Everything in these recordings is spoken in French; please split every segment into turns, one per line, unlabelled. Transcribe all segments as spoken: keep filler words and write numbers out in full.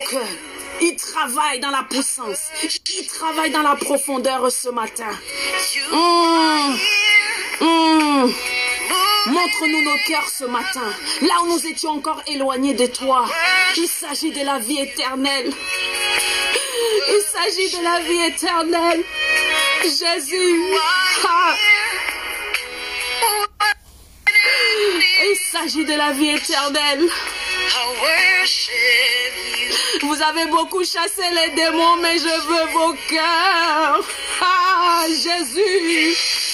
cœur. Il travaille dans la puissance. Il travaille dans la profondeur ce matin. Mmh. Mmh. Montre-nous nos cœurs ce matin. Là où nous étions encore éloignés de toi. Il s'agit de la vie éternelle. Il s'agit de la vie éternelle. Jésus. Ah. Il s'agit de la vie éternelle. Vous avez beaucoup chassé les démons, mais je veux vos cœurs. Ah, Jésus.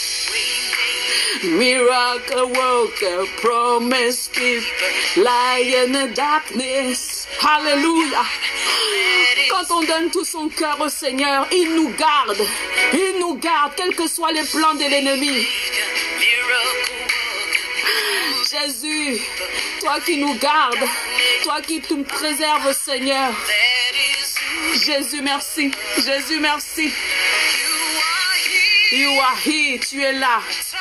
Miracle worker, promise keeper, light in the darkness. Alléluia. Quand on donne tout son cœur au Seigneur, il nous garde. Il nous garde, quels que soient les plans de l'ennemi. Jésus, toi qui nous gardes, toi qui nous préserves, Seigneur. Jésus, merci. Jésus, merci. You are here, tu es là.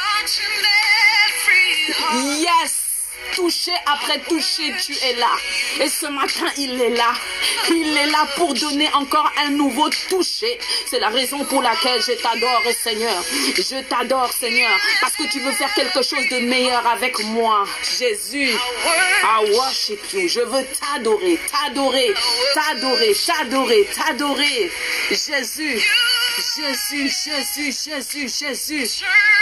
Yes. Toucher après toucher, tu es là. Et ce matin, il est là. Il est là pour donner encore un nouveau toucher. C'est la raison pour laquelle je t'adore, Seigneur. Je t'adore, Seigneur, parce que tu veux faire quelque chose de meilleur avec moi. Jésus, I worship you. Je veux t'adorer, t'adorer, t'adorer, t'adorer, t'adorer. Jésus, Jésus, Jésus, Jésus, Jésus.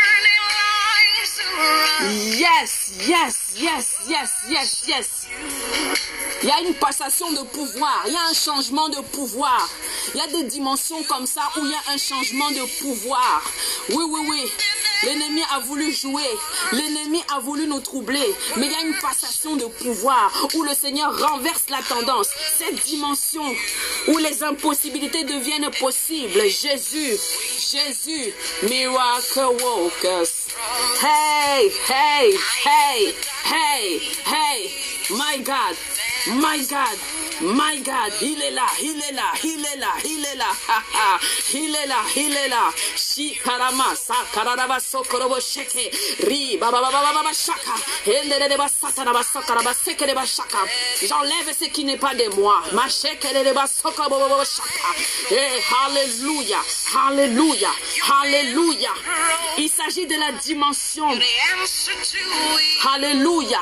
Yes, yes, yes, yes, yes, yes. Il y a une passation de pouvoir, il y a un changement de pouvoir. Il y a des dimensions comme ça où il y a un changement de pouvoir. Oui, oui, oui. L'ennemi a voulu jouer, l'ennemi a voulu nous troubler, mais il y a une passation de pouvoir où le Seigneur renverse la tendance. Cette dimension où les impossibilités deviennent possibles. Jésus, Jésus, miracle workers. Hey, hey, hey, hey, hey, my God, my God. My God, il est là, il est là, il est là, il est là, il est là, il est là. Shi karama sa karaba sokorobo sheke ri baba baba baba shaka endele de basata na basokara baseke de bashaka. J'enlève ce qui n'est pas de moi. Ma sheke de basokorobo shaka. Eh, alléluia, alléluia, alléluia. Il s'agit de la dimension. Alléluia,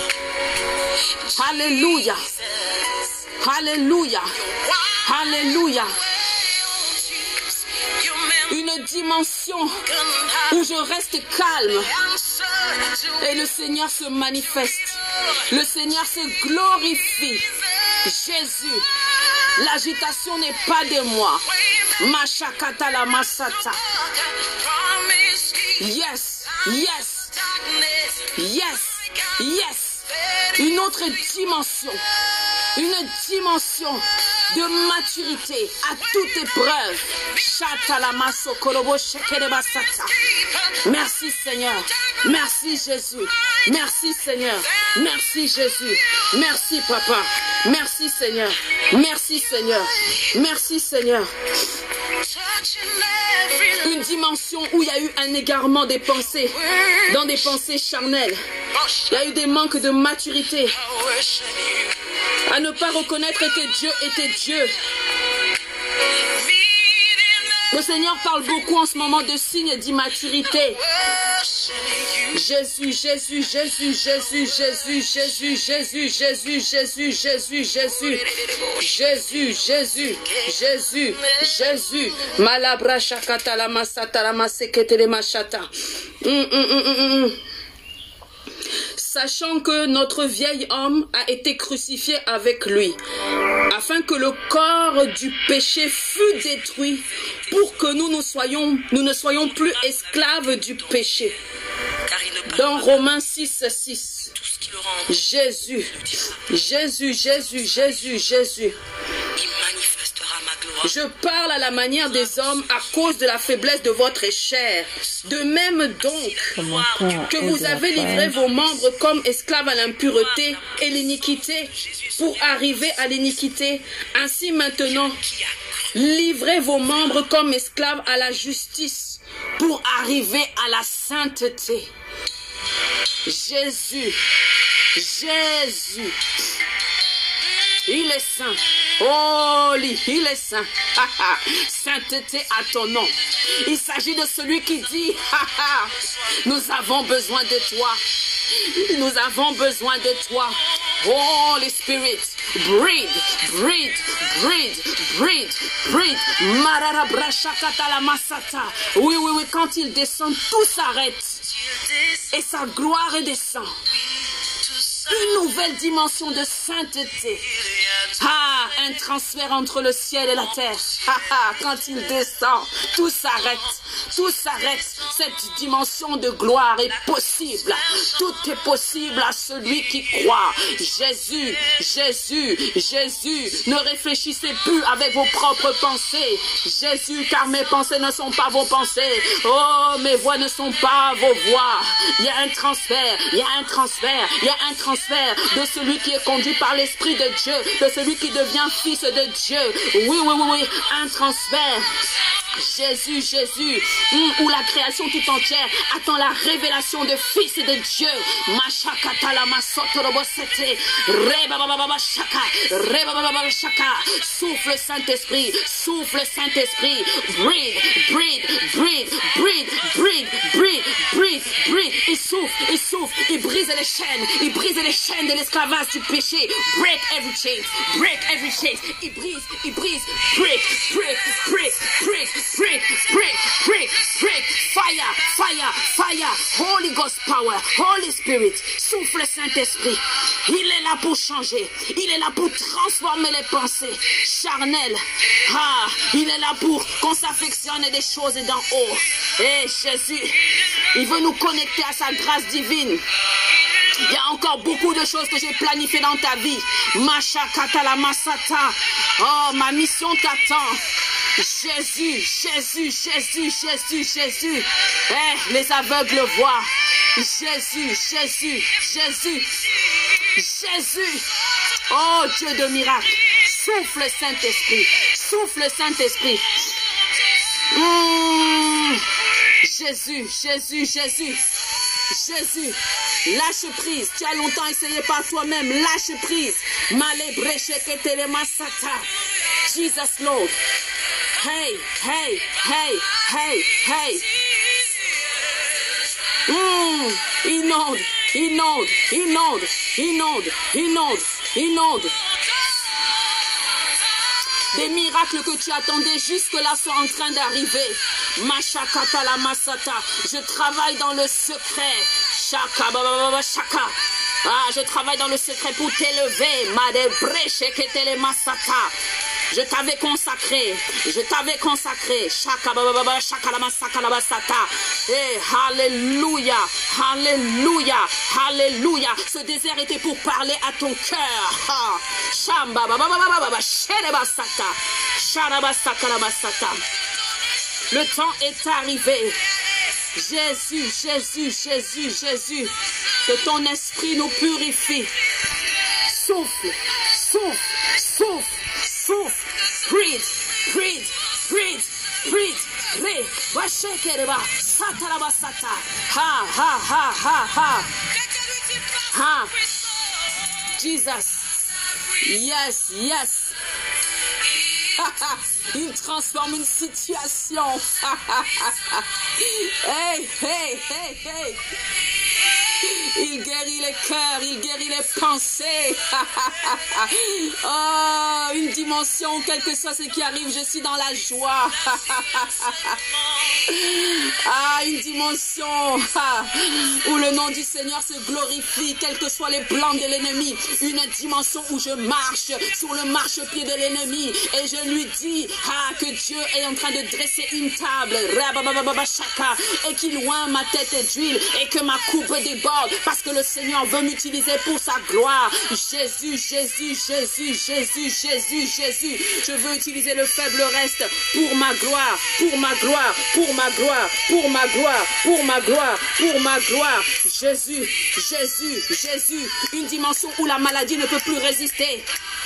alléluia. Alléluia. Alléluia. Une dimension où je reste calme et le Seigneur se manifeste. Le Seigneur se glorifie. Jésus, l'agitation n'est pas de moi. Mashakata la masata. Yes, yes, yes, yes. Une autre dimension. Une dimension de maturité à toute épreuve. Merci Seigneur. Merci Jésus. Merci Seigneur. Merci Jésus. Merci Papa. Merci Seigneur. Merci Seigneur. Merci Seigneur. Une dimension où il y a eu un égarement des pensées, dans des pensées charnelles. Il y a eu des manques de maturité. À ne pas reconnaître que Dieu était Dieu. Le Seigneur parle beaucoup en ce moment de signes d'immaturité. Jésus, Jésus, Jésus, Jésus, Jésus, Jésus, Jésus, Jésus, Jésus, Jésus, Jésus, Jésus, Jésus, Jésus, Jésus. Malabra shakata la masata la masekete le machata. Sachant que notre vieil homme a été crucifié avec lui, afin que le corps du péché fût détruit, pour que nous, nous, soyons, nous ne soyons plus esclaves du péché. Dans Romains six, six, Jésus, Jésus, Jésus, Jésus, Jésus. Je parle à la manière des hommes à cause de la faiblesse de votre chair. De même donc que vous avez livré vos membres comme esclaves à l'impureté et l'iniquité pour arriver à l'iniquité. Ainsi maintenant, livrez vos membres comme esclaves à la justice pour arriver à la sainteté. Jésus, Jésus, il est saint. Holy, il est saint. Sainteté à ton nom. Il s'agit de celui qui dit, nous avons besoin de toi. Nous avons besoin de toi. Holy Spirit, breathe, breathe, breathe, breathe, breathe. Marara brashakata la masata. Oui, oui, oui, quand il descend, tout s'arrête. Et sa gloire descend. Une nouvelle dimension de sainteté. Ah, un transfert entre le ciel et la terre. Ah, ah, quand il descend, tout s'arrête. Tout s'arrête. Cette dimension de gloire est possible. Tout est possible à celui qui croit. Jésus, Jésus, Jésus. Ne réfléchissez plus avec vos propres pensées. Jésus, car mes pensées ne sont pas vos pensées. Oh, mes voix ne sont pas vos voix. Il y a un transfert, il y a un transfert, il y a un transfert de celui qui est conduit par l'Esprit de Dieu, de celui qui devient fils de Dieu. Oui, oui, oui, oui, un transfert. Jésus, Jésus, où la création tout entière attend la révélation de fils de Dieu. Souffle Saint-Esprit, souffle Saint-Esprit. Breathe, breathe, breathe, breathe, breathe, breathe, breathe, breathe. Il souffle, il souffle, il brise les chaînes, il brise les chaînes de l'esclavage du péché. Break every chain, break every chain. Il brise, il brise, break, break, break, break. Break, break, break, break, fire, fire, fire, Holy Ghost power, Holy Spirit, souffle Saint-Esprit. Il est là pour changer, il est là pour transformer les pensées charnelles. Ah, il est là pour qu'on s'affectionne des choses d'en haut. Et Jésus, il veut nous connecter à sa grâce divine. Il y a encore beaucoup de choses que j'ai planifiées dans ta vie. Mashakata la masata. Oh, ma mission t'attend. Jésus, Jésus, Jésus, Jésus, Jésus. Eh, les aveugles voient. Jésus, Jésus, Jésus, Jésus. Oh, Dieu de miracle. Souffle Saint-Esprit. Souffle Saint-Esprit. Mmh. Jésus, Jésus, Jésus. Jésus, lâche prise. Tu as longtemps essayé par toi-même. Lâche prise. Jesus Lord. Hey, hey, hey, hey, hey. Mmh. Inonde, inonde, inonde, inonde, inonde, inonde. Des miracles que tu attendais jusque-là sont en train d'arriver. Mashakata la masata. Je travaille dans le secret. Shaka baba shaka. Ah, je travaille dans le secret pour t'élever. Madebreche masata. Je t'avais consacré, je t'avais consacré. Shaka baba shaka la masaka la basata. Eh, alléluia, alléluia, alléluia. Ce désert était pour parler à ton cœur. Shamba baba baba baba shere basata. Shara basaka la basata. Le temps est arrivé. Jésus, Jésus, Jésus, Jésus. Que ton esprit nous purifie. Souffle, souffle, souffle. Souffle, breathe, breathe, breathe, breathe, breathe. Washekereba, sataraba sata. Ha, ha, ha, ha, ha. Ha. Jesus. Yes, yes. Il transforme une situation. Hey, hey, hey, hey. Il guérit les cœurs, il guérit les pensées. Oh, une dimension, quel que soit ce qui arrive, je suis dans la joie. Ah, une dimension où le nom du Seigneur se glorifie, quels que soient les plans de l'ennemi. Une dimension où je marche sur le marchepied de l'ennemi et je lui dis ah, que Dieu est en train de dresser une table et qu'il loin ma tête d'huile et que ma coupe déborde. Parce que le Seigneur veut m'utiliser pour sa gloire. Jésus, Jésus, Jésus, Jésus, Jésus, Jésus. Je veux utiliser le faible reste pour ma gloire, pour ma gloire, pour ma gloire, pour ma gloire, pour ma gloire, pour ma gloire. Jésus, Jésus, Jésus. Une dimension où la maladie ne peut plus résister.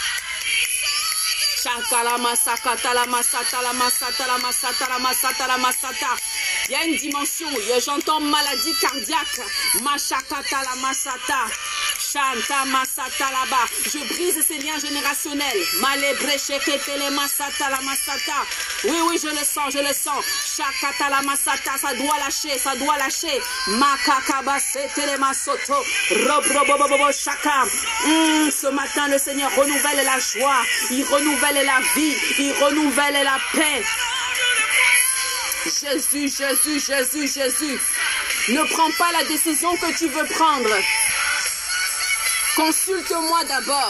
Il y a une dimension, j'entends maladie cardiaque. Mashakata la masata. Shanta Masata là-bas. Je brise ces liens générationnels. Malebreche Masata la Masata. Oui, oui, je le sens, je le sens. Shakata la Masata, ça doit lâcher, ça doit lâcher. Makakaba Setele Masoto. Robrobobobo Shaka. Mm, ce matin, le Seigneur renouvelle la joie. Il renouvelle la vie. Il renouvelle la paix. Jésus, Jésus, Jésus, Jésus. Ne prends pas la décision que tu veux prendre. Consulte-moi d'abord.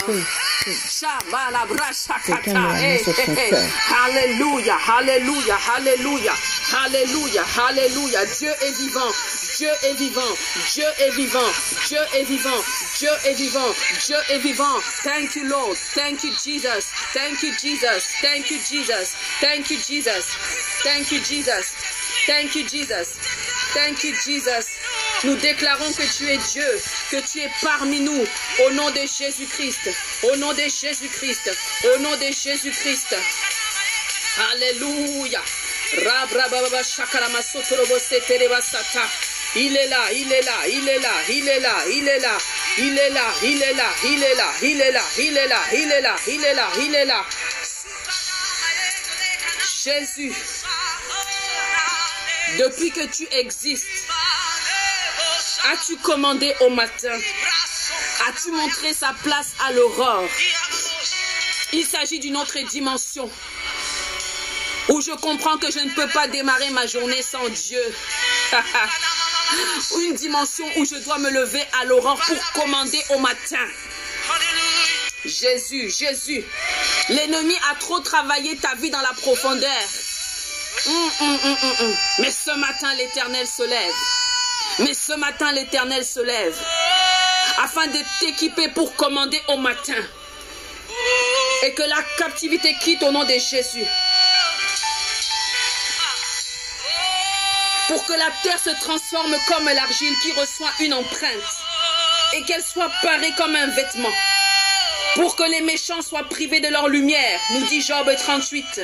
Alléluia, alléluia, alléluia, alléluia, alléluia. Dieu est vivant, Dieu est vivant, Dieu est vivant, Dieu est vivant, Dieu est vivant, Dieu est vivant. Thank you, Lord. Thank you, Jesus. Thank you, Jesus. Thank you, Jesus. Thank you, Jesus. Thank you, Jesus. Thank you, Jesus. Thank you, Jesus. Nous déclarons que tu es Dieu, que tu es parmi nous, au nom de Jésus-Christ, au nom de Jésus-Christ, au nom de Jésus-Christ. Alléluia. Il est là, il est là, il est là, il est là, il est là, il est là, il est là, il est là, il est là, il est là, il est là, il est là, il est là. Jésus, depuis que tu existes, as-tu commandé au matin? As-tu montré sa place à l'aurore? Il s'agit d'une autre dimension où je comprends que je ne peux pas démarrer ma journée sans Dieu. Une dimension où je dois me lever à l'aurore pour commander au matin. Jésus, Jésus, l'ennemi a trop travaillé ta vie dans la profondeur. Hum, hum, hum, hum, hum. Mais ce matin, l'Éternel se lève. Mais ce matin, l'Éternel se lève afin de t'équiper pour commander au matin. Et que la captivité quitte au nom de Jésus. Pour que la terre se transforme comme l'argile qui reçoit une empreinte. Et qu'elle soit parée comme un vêtement. Pour que les méchants soient privés de leur lumière, nous dit Job trente-huit.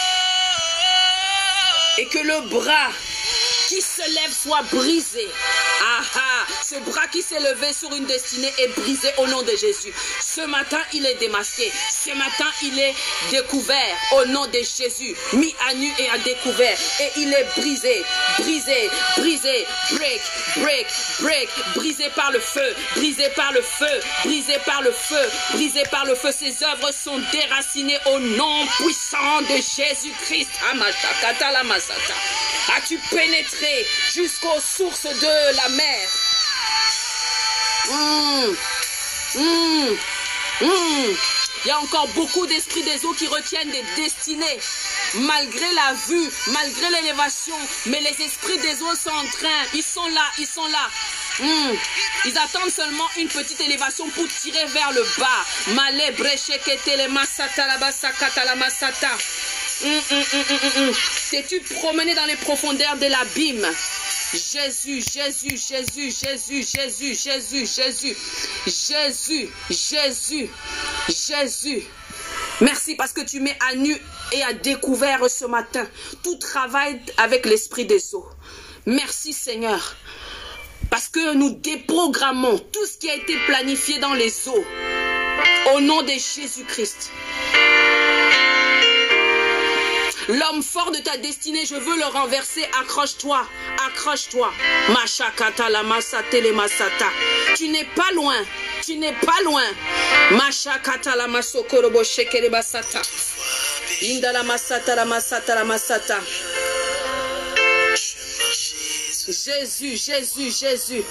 Et que le bras qui se lève soit brisé. Ah ah, ce bras qui s'est levé sur une destinée est brisé au nom de Jésus. Ce matin, il est démasqué. Ce matin, il est découvert au nom de Jésus. Mis à nu et à découvert. Et il est brisé, brisé, brisé. Break, break, break. Brisé par le feu, brisé par le feu, brisé par le feu, brisé par le feu. Ses œuvres sont déracinées au nom puissant de Jésus-Christ. Amashakata la masata. As-tu pénétré jusqu'aux sources de la mer? Mmh. Mmh. Mmh. Il y a encore beaucoup d'esprits des eaux qui retiennent des destinées. Malgré la vue, malgré l'élévation, mais les esprits des eaux sont en train, ils sont là, ils sont là. Mmh. Ils attendent seulement une petite élévation pour tirer vers le bas. Malé brechekete le masata la basakata la masata. Mmh, mmh, mmh, mmh, mmh. T'es-tu promené dans les profondeurs de l'abîme? Jésus, Jésus, Jésus, Jésus, Jésus, Jésus, Jésus, Jésus, Jésus, Jésus. Merci parce que tu mets à nu et à découvert ce matin tout travail avec l'esprit des eaux. Merci Seigneur. Parce que nous déprogrammons tout ce qui a été planifié dans les eaux. Au nom de Jésus-Christ. L'homme fort de ta destinée, je veux le renverser. Accroche-toi, accroche-toi. Mashakata la masate le masata. Tu n'es pas loin, tu n'es pas loin. Mashakata la masokorobo shekere basata. Inda la masata la masata la masata. Jésus, Jésus, Jésus.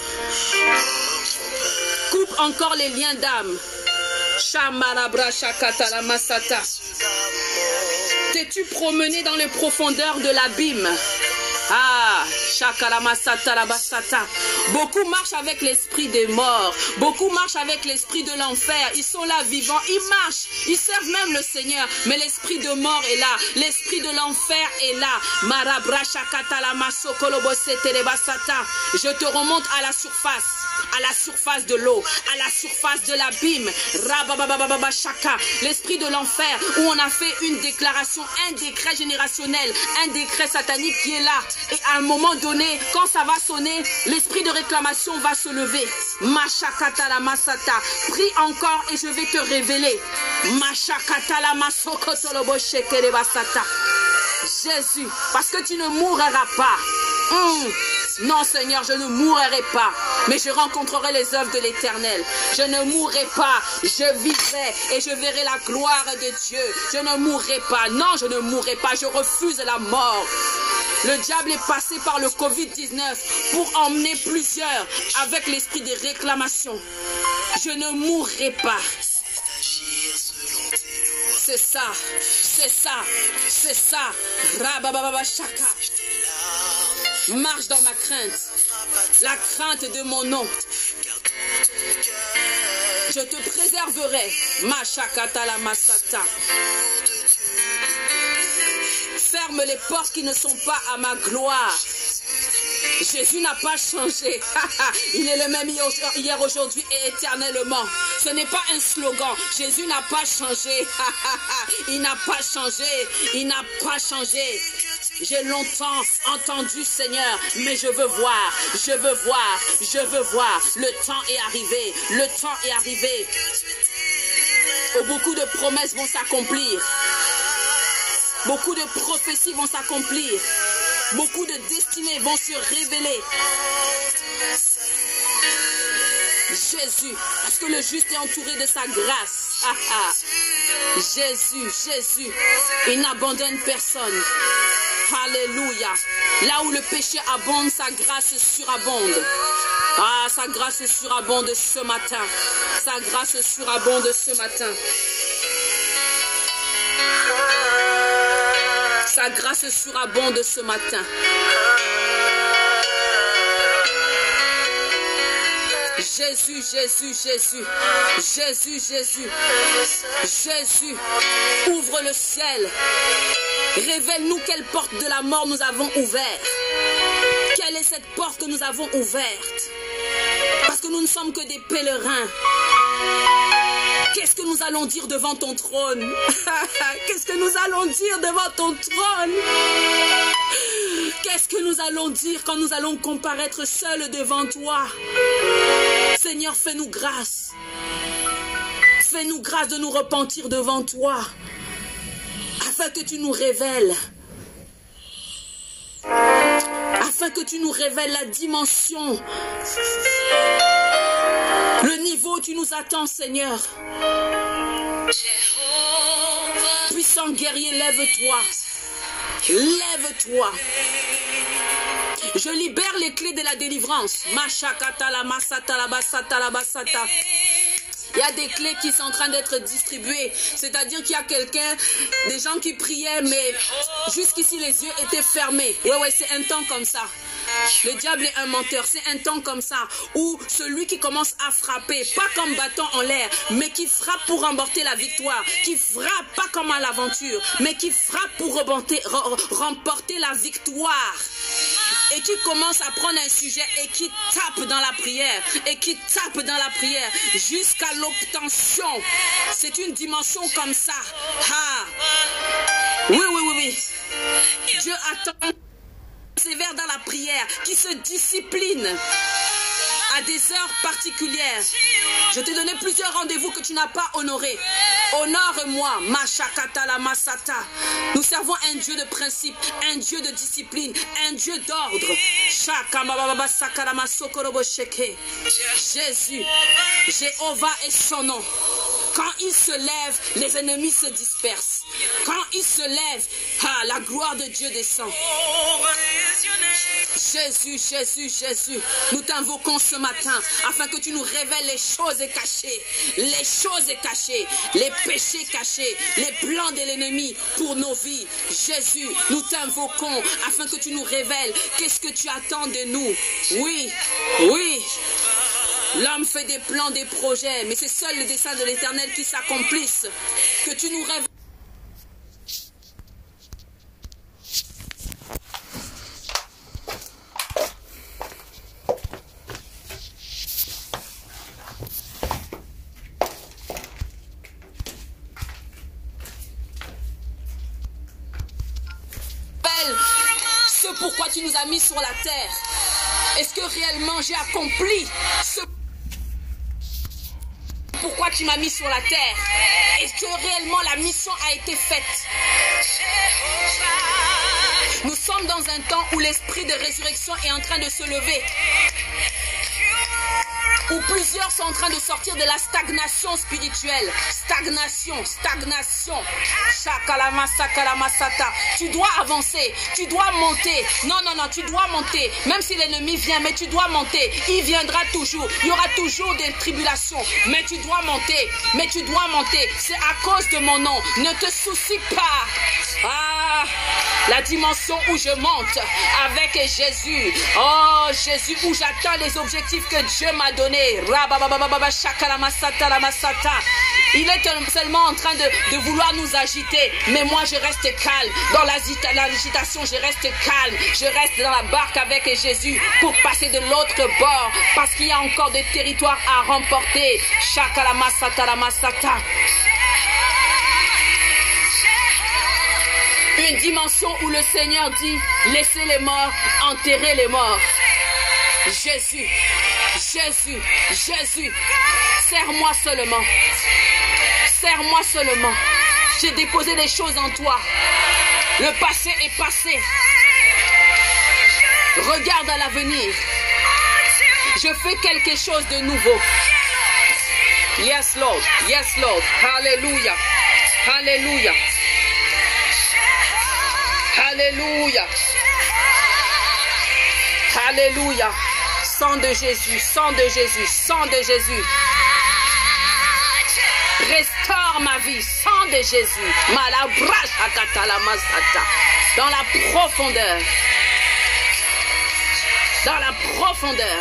Coupe encore les liens d'âme. Shamarabra shakata la masata. T'es-tu promené dans les profondeurs de l'abîme? Ah, Shakalamasata Labasata. Beaucoup marchent avec l'esprit des morts. Beaucoup marchent avec l'esprit de l'enfer. Ils sont là vivants. Ils marchent. Ils servent même le Seigneur. Mais l'esprit de mort est là. L'esprit de l'enfer est là. Marabra Shakata Lamaso Kolobosete Lebasata. Je te remonte à la surface. À la surface de l'eau, à la surface de l'abîme. Rabababababa Shaka. L'esprit de l'enfer où on a fait une déclaration, un décret générationnel, un décret satanique qui est là. Et à un moment donné, quand ça va sonner, l'esprit de réclamation va se lever. Mashakata la masata. Prie encore et je vais te révéler. Mashakata la masokotolobo shekere basata. Jésus, parce que tu ne mourras pas. Mmh. Non Seigneur, je ne mourrai pas, mais je rencontrerai les œuvres de l'Éternel. Je ne mourrai pas, je vivrai et je verrai la gloire de Dieu. Je ne mourrai pas, non je ne mourrai pas, je refuse la mort. Le diable est passé par le Covid dix-neuf pour emmener plusieurs avec l'esprit des réclamations. Je ne mourrai pas. C'est ça, c'est ça, c'est ça. Rabababa shaka. Marche dans ma crainte, la crainte de mon nom. Je te préserverai. Mashakata la masata. Ferme les portes qui ne sont pas à ma gloire. Jésus n'a pas changé. Il est le même hier, aujourd'hui et éternellement. Ce n'est pas un slogan. Jésus n'a pas changé. Il n'a pas changé. Il n'a pas changé. J'ai longtemps entendu Seigneur, mais je veux voir, je veux voir, je veux voir. Le temps est arrivé, le temps est arrivé. Où beaucoup de promesses vont s'accomplir. Beaucoup de prophéties vont s'accomplir. Beaucoup de destinées vont se révéler. Jésus, parce que le juste est entouré de sa grâce. Ah, ah. Jésus, Jésus, il n'abandonne personne. Alléluia. Là où le péché abonde, sa grâce surabonde. Ah, sa grâce surabonde ce matin. Sa grâce surabonde ce matin. Sa grâce surabonde ce matin. Jésus, Jésus, Jésus, Jésus, Jésus, Jésus, ouvre le ciel. Révèle-nous quelle porte de la mort nous avons ouverte. Quelle est cette porte que nous avons ouverte? Parce que nous ne sommes que des pèlerins. Qu'est-ce que nous allons dire devant ton trône? Qu'est-ce que nous allons dire devant ton trône? Qu'est-ce que nous allons dire quand nous allons comparaître seuls devant toi? Seigneur, fais-nous grâce. Fais-nous grâce de nous repentir devant toi, afin que tu nous révèles. Afin que tu nous révèles la dimension, le niveau où tu nous attends, Seigneur. Puissant guerrier, lève-toi. Lève-toi. Je libère les clés de la délivrance. Mashakata la masata la basata la basata. Il y a des clés qui sont en train d'être distribuées. C'est-à-dire qu'il y a quelqu'un, des gens qui priaient, mais jusqu'ici les yeux étaient fermés. Ouais, ouais, c'est un temps comme ça. Le diable est un menteur. C'est un temps comme ça où celui qui commence à frapper, pas comme bâton en l'air, mais qui frappe pour remporter la victoire, qui frappe pas comme à l'aventure, mais qui frappe pour remporter, remporter la victoire. Et qui commence à prendre un sujet et qui tape dans la prière, et qui tape dans la prière jusqu'à l'obtention. C'est une dimension comme ça. Ah. Oui, oui, oui, oui. Dieu attend sévère dans la prière, qui se discipline à des heures particulières. Je t'ai donné plusieurs rendez-vous que tu n'as pas honorés. Honore-moi, Mashakata la Masata. Nous servons un Dieu de principe, un Dieu de discipline, un Dieu d'ordre. Jésus, Jéhovah est son nom. Quand il se lève, les ennemis se dispersent. Quand il se lève, ah, la gloire de Dieu descend. Jésus, Jésus, Jésus, nous t'invoquons ce matin afin que tu nous révèles les choses cachées, les choses cachées, les péchés cachés, les plans de l'ennemi pour nos vies. Jésus, nous t'invoquons afin que tu nous révèles qu'est-ce que tu attends de nous. Oui, oui. L'homme fait des plans, des projets, mais c'est seul le dessein de l'Éternel qui s'accomplisse. Que tu nous révèles. Ce pourquoi tu nous as mis sur la terre. Est-ce que réellement j'ai accompli ce pourquoi tu m'as mis sur la terre? Est-ce que réellement la mission a été faite? Nous sommes dans un temps où l'esprit de résurrection est en train de se lever. Où plusieurs sont en train de sortir de la stagnation spirituelle. Stagnation, stagnation. Shakalama, sakalama, sata. Tu dois avancer, tu dois monter. Non, non, non, tu dois monter. Même si l'ennemi vient, mais tu dois monter. Il viendra toujours. Il y aura toujours des tribulations. Mais tu dois monter. Mais tu dois monter. C'est à cause de mon nom. Ne te soucie pas. Ah, la dimension où je monte avec Jésus. Oh, Jésus, où j'atteins les objectifs que Dieu m'a donnés. Il est seulement en train de, de vouloir nous agiter, mais moi je reste calme. Dans l'agitation, je reste calme. Je reste dans la barque avec Jésus pour passer de l'autre bord, parce qu'il y a encore des territoires à remporter. Une dimension où le Seigneur dit, laissez les morts, enterrez les morts. Jésus, Jésus, Jésus, serre-moi seulement, serre-moi seulement. J'ai déposé des choses en toi. Le passé est passé. Regarde à l'avenir. Je fais quelque chose de nouveau. Yes, Lord, yes, Lord. Alléluia, alléluia, alléluia, alléluia. Sang de Jésus, sang de Jésus, sang de Jésus. Restaure ma vie, sang de Jésus. Dans la profondeur. Dans la profondeur.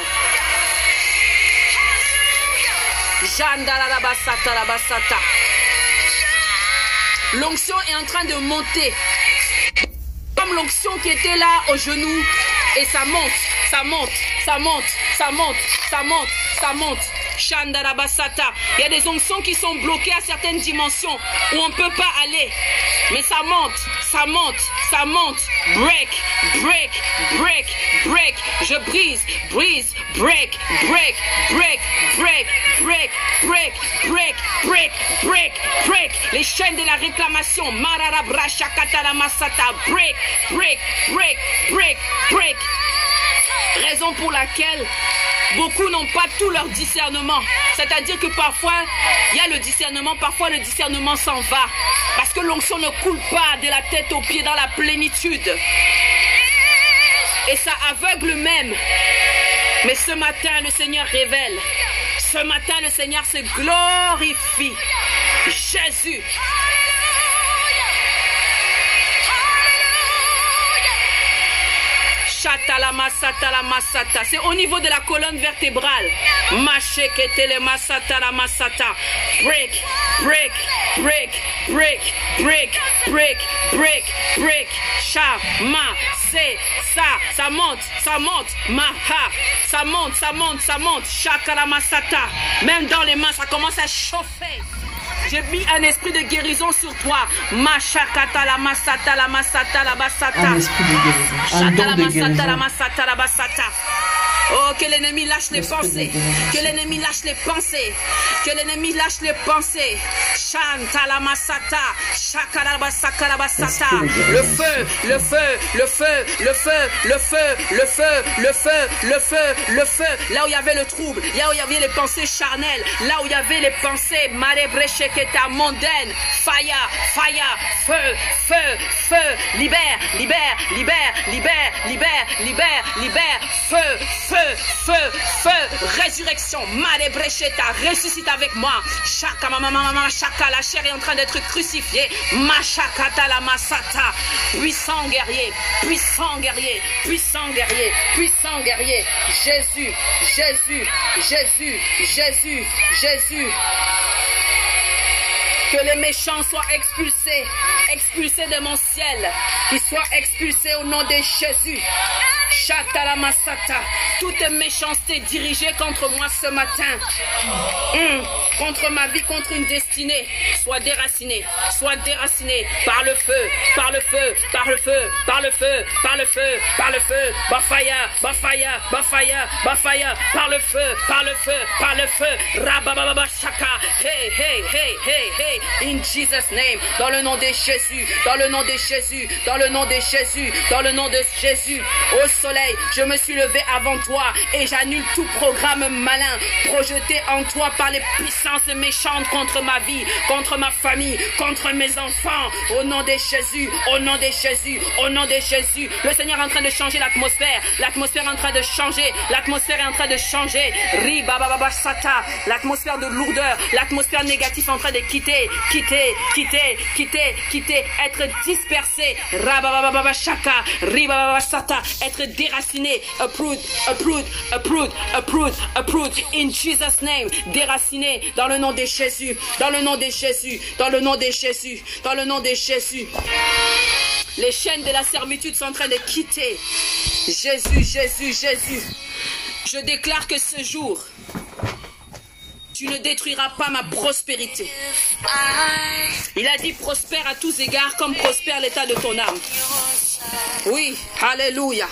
L'onction est en train de monter. Comme l'onction qui était là au genou. Et ça monte, ça monte, ça monte, ça monte, ça monte, ça monte. Shandarabasata. Il y a des onctions qui sont bloquées à certaines dimensions où on ne peut pas aller. Mais ça monte, ça monte, ça monte. Break, break, break, break. Je brise, brise, break, break, break, break, break, break, break, break, break, break. Les chaînes de la réclamation. Mararabra shakatara masata. Break, break, break, break, break. Raison pour laquelle beaucoup n'ont pas tout leur discernement. C'est-à-dire que parfois, il y a le discernement, parfois le discernement s'en va. Parce que l'onction ne coule pas de la tête aux pieds dans la plénitude. Et ça aveugle même. Mais ce matin, le Seigneur révèle. Ce matin, le Seigneur se glorifie. Jésus. C'est au niveau de la colonne vertébrale. Break, break, break, break, break, break, break, break. Cha, ma, c'est ça, ça monte, ça monte. Maha, ça monte, ça monte, ça monte. Shakaramasata. Même dans les mains, ça commence à chauffer. J'ai mis un esprit de guérison sur toi. Mashakata la masata la masata la basata.
Un esprit de guérison. Un don de guérison.
La masata la basata. Oh, que l'ennemi lâche les pensées. Que l'ennemi lâche les pensées. Que l'ennemi lâche les pensées. Chanta la masata. Shakara basaka la basata. Le feu, le feu, le feu, le feu, le feu, le feu, le feu, le feu, le feu. Là où il y avait le trouble, là où il y avait les pensées charnelles, là où il y avait les pensées marébrecheketa mondaines. Fire, fire, feu, feu, feu. Libère, libère, libère, libère, libère, libère, libère. Feu, feu. Feu, feu, feu, résurrection, Malébrecheta, ressuscite avec moi. Chaka, mama, mama, chaka, la chair est en train d'être crucifiée. Machakata la masata, puissant guerrier, puissant guerrier, puissant guerrier, puissant guerrier. Jésus, Jésus, Jésus, Jésus, Jésus. Que les méchants soient expulsés, expulsés de mon ciel, qu'ils soient expulsés au nom de Jésus. Shatalamasata. Toute méchanceté dirigée contre moi ce matin, mmh. contre ma vie, contre une destinée, soit déracinée, soit déracinée par le feu, par le feu, par le feu, par le feu, par le feu, par le feu, Bafaya, Bafaya, Bafaya, Bafaya, par le feu, par le feu, par le feu, Rabababa Shaka, hey, hey, hey, hey, hey, in Jesus' name, dans le nom de Jésus, dans le nom de Jésus, dans le nom de Jésus, dans le nom de Jésus, au soleil, je me suis levé avant toi et j'annule tout programme malin projeté en toi par les puissances méchantes contre ma vie, contre ma famille, contre mes enfants, au nom de Jésus, au nom de Jésus, au nom de Jésus. Le Seigneur est en train de changer l'atmosphère, l'atmosphère est en train de changer, l'atmosphère est en train de changer, l'atmosphère de lourdeur, l'atmosphère négative est en train de quitter, quitter, quitter, quitter, quitter, être dispersé, être déraciné, uproot, uproot, uproot, uproot, uproot, in Jesus' name, déraciné dans le nom de Jésus, dans le nom de Jésus, dans le nom de Jésus, dans le nom de Jésus. Les chaînes de la servitude sont en train de quitter. Jésus, Jésus, Jésus. Je déclare que ce jour, tu ne détruiras pas ma prospérité. Il a dit prospère à tous égards comme prospère l'état de ton âme. Oui, alléluia.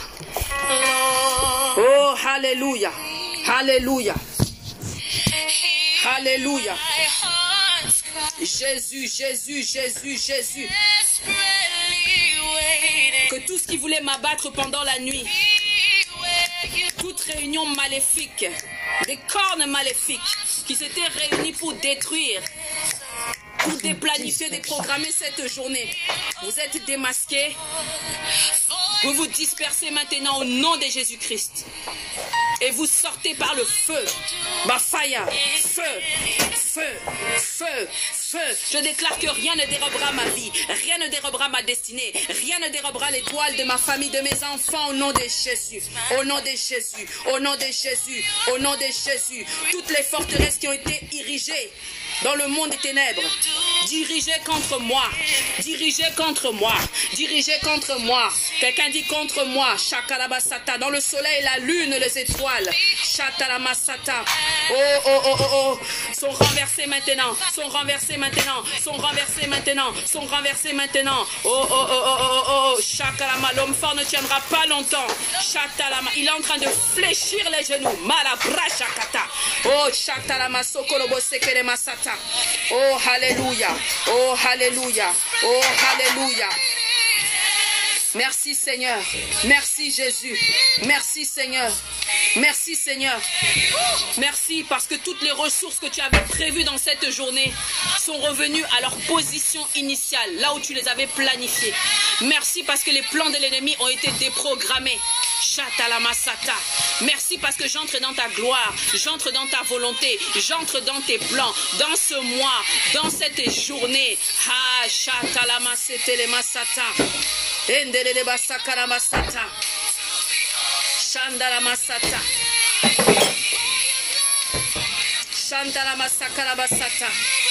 Oh, alléluia. Alléluia. Alléluia. Jésus, Jésus, Jésus, Jésus. Que tout ce qui voulait m'abattre pendant la nuit, toute réunion maléfique, des cornes maléfiques qui s'étaient réunis pour détruire, pour déplanifier, déprogrammer cette journée, vous êtes démasqués. Vous vous dispersez maintenant au nom de Jésus-Christ. Et vous sortez par le feu. Bafaya, feu, feu, feu, feu. Je déclare que rien ne dérobera ma vie. Rien ne dérobera ma destinée. Rien ne dérobera l'étoile de ma famille, de mes enfants au nom de Jésus. Au nom de Jésus. Au nom de Jésus. Au nom de Jésus. Toutes les forteresses qui ont été érigées dans le monde des ténèbres, dirigées contre moi, dirigées contre moi, dirigées contre moi. Quelqu'un dit contre moi, Shakalabasata, dans le soleil, la lune, les étoiles, Shatalamasata, oh, oh, oh, oh, oh, sont renversés maintenant, sont renversés maintenant, sont renversés maintenant, sont renversés maintenant, oh, oh, oh, oh, oh, oh, Shakalama, l'homme fort ne tiendra pas longtemps, Shatalama, il est en train de fléchir les genoux, Malabra Shakata, oh, Shatalama, Sokolobo Sekere Masata. Oh, alléluia. Oh, alléluia. Oh, alléluia. Merci Seigneur. Merci Jésus. Merci Seigneur. Merci Seigneur. Merci parce que toutes les ressources que tu avais prévues dans cette journée sont revenues à leur position initiale, là où tu les avais planifiées. Merci parce que les plans de l'ennemi ont été déprogrammés. Shatalamasata. Merci parce que j'entre dans ta gloire, j'entre dans ta volonté, j'entre dans tes plans, dans ce mois, dans cette journée. Ah, Shatalamasata. Endelele basakara masata. Shandala masata. Shandala masakara basata.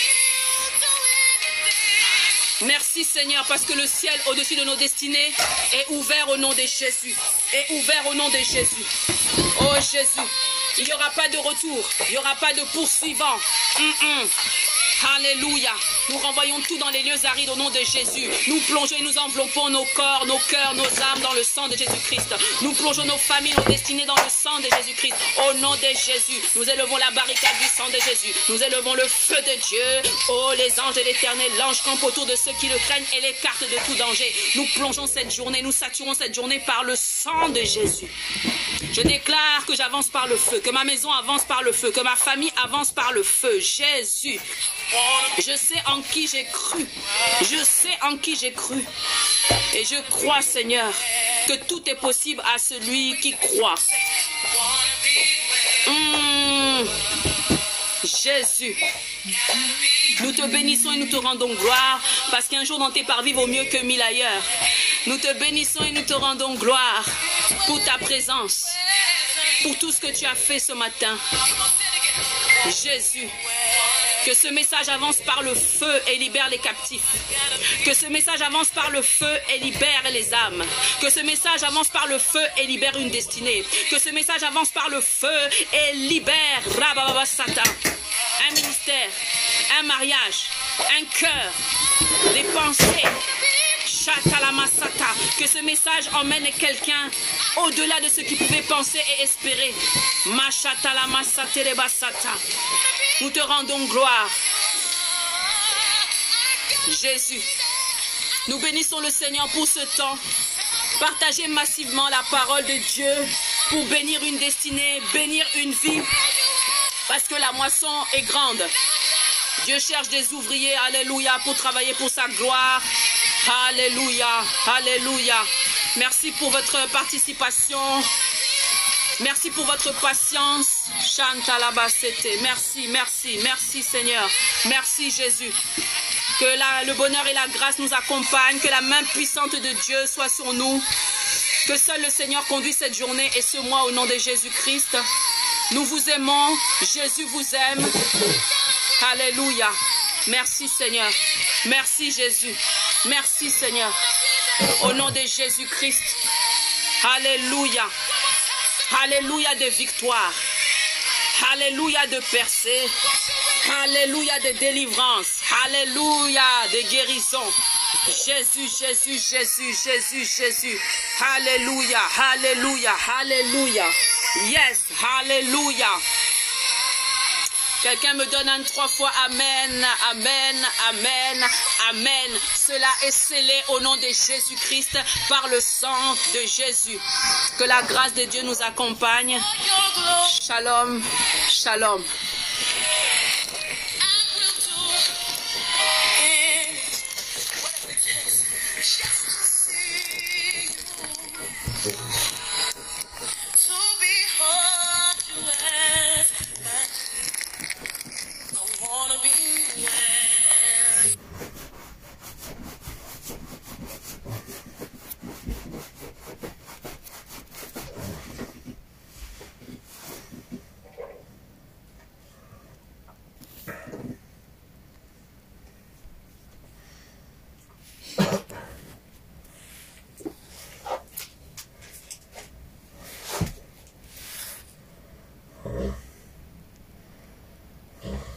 Merci Seigneur parce que le ciel au-dessus de nos destinées est ouvert au nom de Jésus. Est ouvert au nom de Jésus. Oh Jésus, il n'y aura pas de retour, il n'y aura pas de poursuivant. Mm-mm. Alléluia. Nous renvoyons tout dans les lieux arides au nom de Jésus. Nous plongeons et nous enveloppons nos corps, nos cœurs, nos âmes dans le sang de Jésus-Christ. Nous plongeons nos familles, nos destinées dans le sang de Jésus-Christ. Au nom de Jésus, nous élevons la barricade du sang de Jésus. Nous élevons le feu de Dieu. Oh, les anges de l'Éternel, l'ange campe autour de ceux qui le craignent et l'écarte de tout danger. Nous plongeons cette journée, nous saturons cette journée par le sang de Jésus. Je déclare que j'avance par le feu, que ma maison avance par le feu, que ma famille avance par le feu. Jésus. Je sais en qui j'ai cru. Je sais en qui j'ai cru. Et je crois, Seigneur, que tout est possible à celui qui croit. Mmh. Jésus. Nous te bénissons et nous te rendons gloire parce qu'un jour dans tes parvis vaut mieux que mille ailleurs. Nous te bénissons et nous te rendons gloire pour ta présence, pour tout ce que tu as fait ce matin. Jésus. Que ce message avance par le feu et libère les captifs. Que ce message avance par le feu et libère les âmes. Que ce message avance par le feu et libère une destinée. Que ce message avance par le feu et libère Rabababasata, un ministère, un mariage, un cœur, des pensées. Que ce message emmène quelqu'un au-delà de ce qu'il pouvait penser et espérer. Nous te rendons gloire. Jésus, nous bénissons le Seigneur pour ce temps. Partagez massivement la parole de Dieu pour bénir une destinée, bénir une vie. Parce que la moisson est grande. Dieu cherche des ouvriers, alléluia, pour travailler pour sa gloire. Alléluia, alléluia. Merci pour votre participation. Merci pour votre patience. Chantalabasete. Merci, merci, merci Seigneur. Merci Jésus. Que la, le bonheur et la grâce nous accompagnent. Que la main puissante de Dieu soit sur nous. Que seul le Seigneur conduise cette journée et ce mois au nom de Jésus-Christ. Nous vous aimons. Jésus vous aime. Alléluia. Merci Seigneur. Merci Jésus. Merci Seigneur. Au nom de Jésus-Christ. Alléluia. Alléluia de victoire. Alléluia de percée. Alléluia de délivrance. Alléluia de guérison. Jésus, Jésus, Jésus, Jésus, Jésus. Alléluia, alléluia, alléluia. Yes, alléluia. Quelqu'un me donne un trois fois Amen, Amen, Amen, Amen. Cela est scellé au nom de Jésus-Christ par le sang de Jésus. Que la grâce de Dieu nous accompagne. Shalom, shalom.
Oh.